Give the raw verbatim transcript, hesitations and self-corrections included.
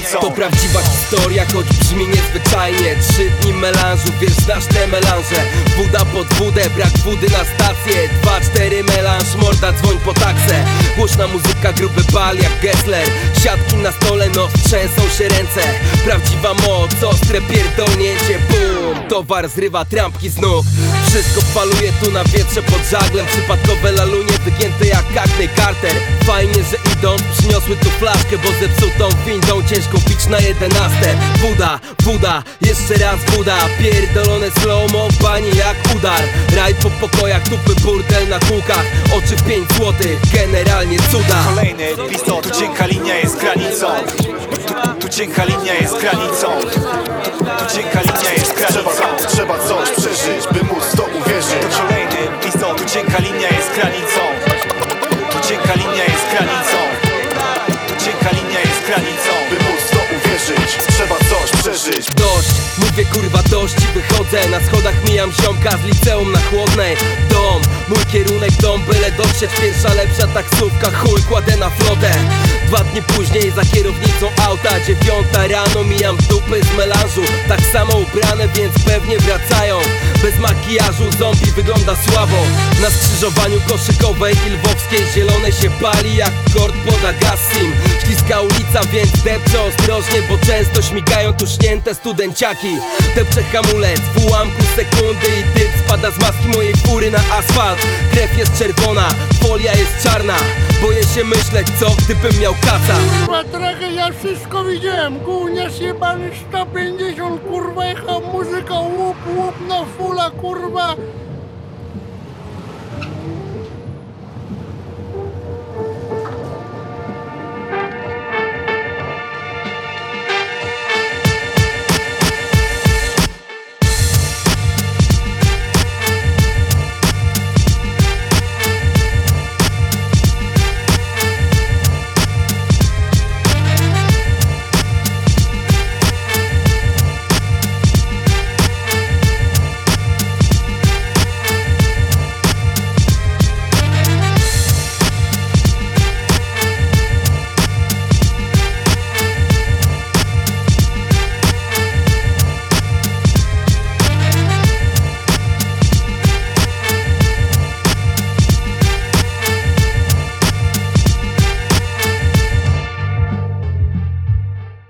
granicą. To prawdziwa historia, choć brzmi niezwyczajnie. Trzy dni melanżu, wiesz, znasz te melanże. Woda pod wódę, brak wody na stację. Dwa, cztery melanż, morda, dzwoń po taksę. Głośna muzyka, gruby bal jak Gessler. Siatki na stole, no trzęsą się ręce. Prawdziwa moc, ostre pierdolnięcie. Bum, towar zrywa trampki z nóg. Wszystko faluje tu na wietrze pod żaglem. Przypadkowe lalunie wygięte jak Hackney Carter. Fajnie, że idąc przyniosły tu flaszkę, bo zepsutą windą ciężko pić na jedenaste. Woda, woda, jeszcze raz woda. Pierdolone slow-mo w bani jak udar. Raj po pokojach, tupy burdel na kółkach. Oczy w pięć złotych, generalnie cuda. Kolejny epizod, tu cienka linia jest granicą. Tu, tu cienka linia jest granicą. Tu, tu cienka linia jest granicą. Trzeba, trzeba coś przeżyć, by móc w to uwierzyć. To kolejny epizod, tu cienka linia jest granicą. Tu cienka linia jest granicą. Tu cienka linia jest granicą. By móc w to uwierzyć, trzeba coś przeżyć. Dość, mówię kurwa dość i wychodzę. Na schodach mijam ziomka z liceum na Chłodnej. Dom, mój kierunek dom, byle dotrzeć. Pierwsza lepsza taksówka, chuj kładę na flotę. Dwa dni później za kierownicą auta. Dziewiąta rano mijam dupy z melanżu. Tak samo ubrane, więc pewnie wracają. Bez makijażu zombie wygląda słabo. Na skrzyżowaniu Koszykowej i Lwowskiej zielone się pali jak kord pod Agassim. Śliska ulica, więc depczę ostrożnie, bo często śmigają tu śnięte studenciaki. Depczę hamulec w ułamku sekundy i typ spada z maski mojej fury na asfalt. Krew jest czerwona, folia jest czarna. Boję się myśleć, co gdybym miał kaca. Kurwa, trochę ja wszystko widziałem. Gówniarz jebany sto pięćdziesiąt, kurwa, jechał muzyka, łup, łup, no fula, kurwa.